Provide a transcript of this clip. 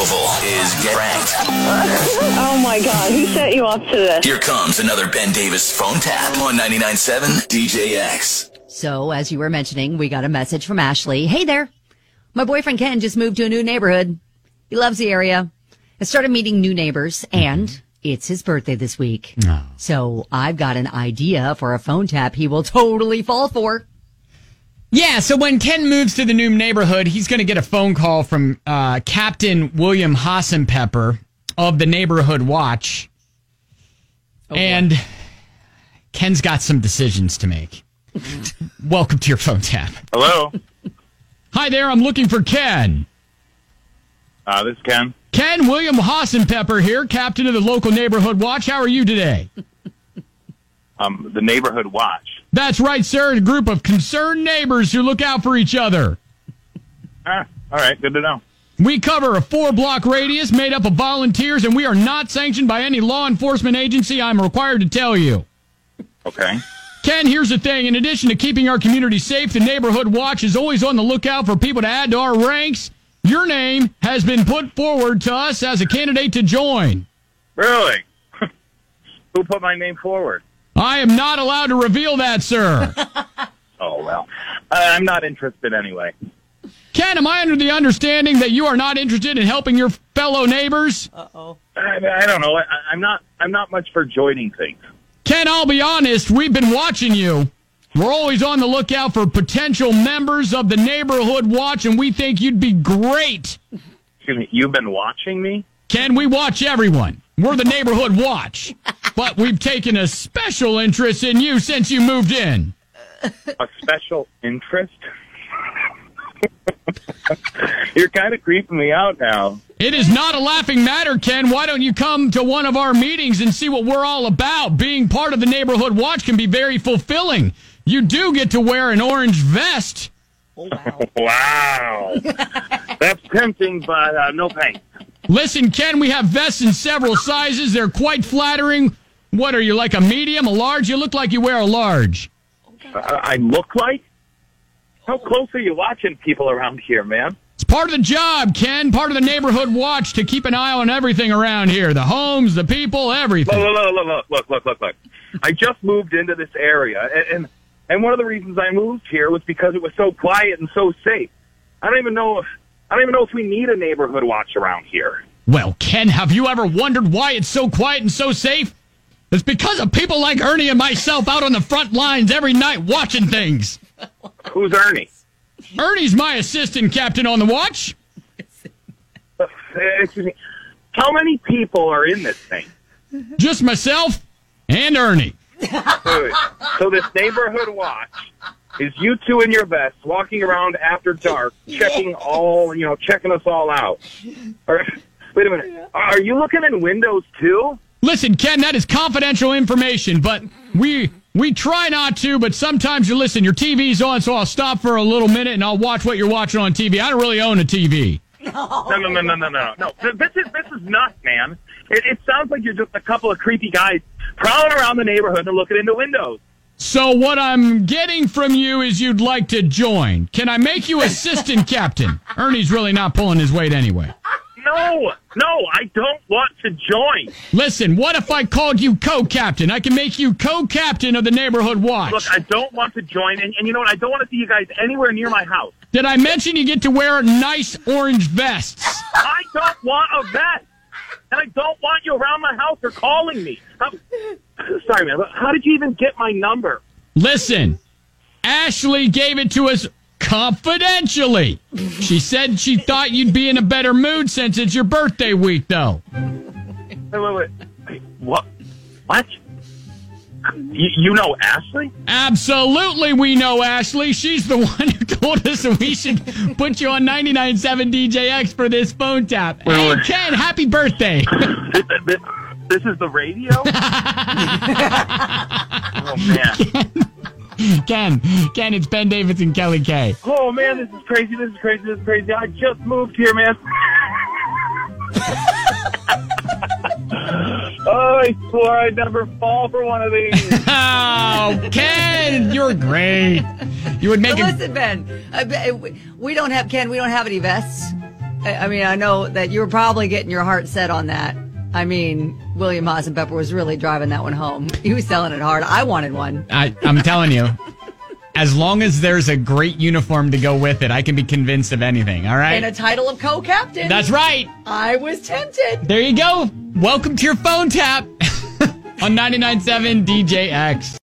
Louisville is Get Pranked. Oh my God, who set you up to this? Here comes another Ben Davis phone tap on 99.7 DJX. So, as you were mentioning, we got a message from Ashley. Hey there. My boyfriend Ken just moved to a new neighborhood. He loves the area. I started meeting new neighbors, and it's his birthday this week. Oh. So I've got an idea for a phone tap he will totally fall for. Yeah, so when Ken moves to the new neighborhood, he's going to get a phone call from Captain William Hassenpepper of the Neighborhood Watch. Oh, and boy. Ken's got some decisions to make. Welcome to your phone tap. Hello. Hi there, I'm looking for Ken. This is Ken. Ken, William Hassenpepper here, captain of the local Neighborhood Watch. How are you today? The Neighborhood Watch. That's right, sir. A group of concerned neighbors who look out for each other. All right, good to know. We cover a 4-block radius made up of volunteers, and we are not sanctioned by any law enforcement agency, I'm required to tell you. Okay. Ken, here's the thing. In addition to keeping our community safe, the Neighborhood Watch is always on the lookout for people to add to our ranks. Your name has been put forward to us as a candidate to join. Really? Who put my name forward? I am not allowed to reveal that, sir. Oh, well. I'm not interested anyway. Ken, am I under the understanding that you are not interested in helping your fellow neighbors? Uh-oh. I don't know. I'm not much for joining things. Ken, I'll be honest. We've been watching you. We're always on the lookout for potential members of the Neighborhood Watch, and we think you'd be great. Excuse me, you've been watching me? Ken, we watch everyone. We're the Neighborhood Watch. But we've taken a special interest in you since you moved in. A special interest? You're kind of creeping me out now. It is not a laughing matter, Ken. Why don't you come to one of our meetings and see what we're all about? Being part of the Neighborhood Watch can be very fulfilling. You do get to wear an orange vest. Oh, wow. Wow. That's tempting, but no thanks. Listen, Ken, we have vests in several sizes. They're quite flattering. What are you, like a medium, a large? You look like you wear a large. I look like? How close are you watching people around here, man? It's part of the job, Ken. Part of the Neighborhood Watch to keep an eye on everything around here. The homes, the people, everything. Look. I just moved into this area, and one of the reasons I moved here was because it was so quiet and so safe. I don't even know if we need a Neighborhood Watch around here. Well, Ken, have you ever wondered why it's so quiet and so safe? It's because of people like Ernie and myself out on the front lines every night watching things. Who's Ernie? Ernie's my assistant captain on the watch. Excuse me. How many people are in this thing? Just myself and Ernie. Wait. So this Neighborhood Watch is you two in your vests walking around after dark, checking us all out. Wait a minute. Are you looking in windows too? Listen, Ken, that is confidential information, but we try not to, but sometimes you listen, your TV's on, so I'll stop for a little minute and I'll watch what you're watching on TV. I don't really own a TV. No. This is nuts, man. It sounds like you're just a couple of creepy guys prowling around the neighborhood and looking into windows. So what I'm getting from you is you'd like to join. Can I make you assistant captain? Ernie's really not pulling his weight anyway. No, I don't want to join. Listen, what if I called you co-captain? I can make you co-captain of the Neighborhood Watch. Look, I don't want to join, and you know what? I don't want to see you guys anywhere near my house. Did I mention you get to wear nice orange vests? I don't want a vest, and I don't want you around my house or calling me. Sorry, man, but how did you even get my number? Listen, Ashley gave it to us confidentially. She said she thought you'd be in a better mood since it's your birthday week, though. Wait. What? What? You know Ashley? Absolutely, we know Ashley. She's the one who told us that we should put you on 99.7 DJX for this phone tap. Hey, Ken, happy birthday. This is the radio? Oh, man. Ken, it's Ben Davis and Kelly K. Oh, man, this is crazy. I just moved here, man. Oh, I swore I'd never fall for one of these. Oh, Ken, you're great. You would make Listen, Ben, we don't have any vests. I mean, I know that you were probably getting your heart set on that. I mean, William Hassenpepper was really driving that one home. He was selling it hard. I wanted one. I'm telling you, as long as there's a great uniform to go with it, I can be convinced of anything, all right? And a title of co-captain. That's right. I was tempted. There you go. Welcome to your phone tap on 99.7 DJX.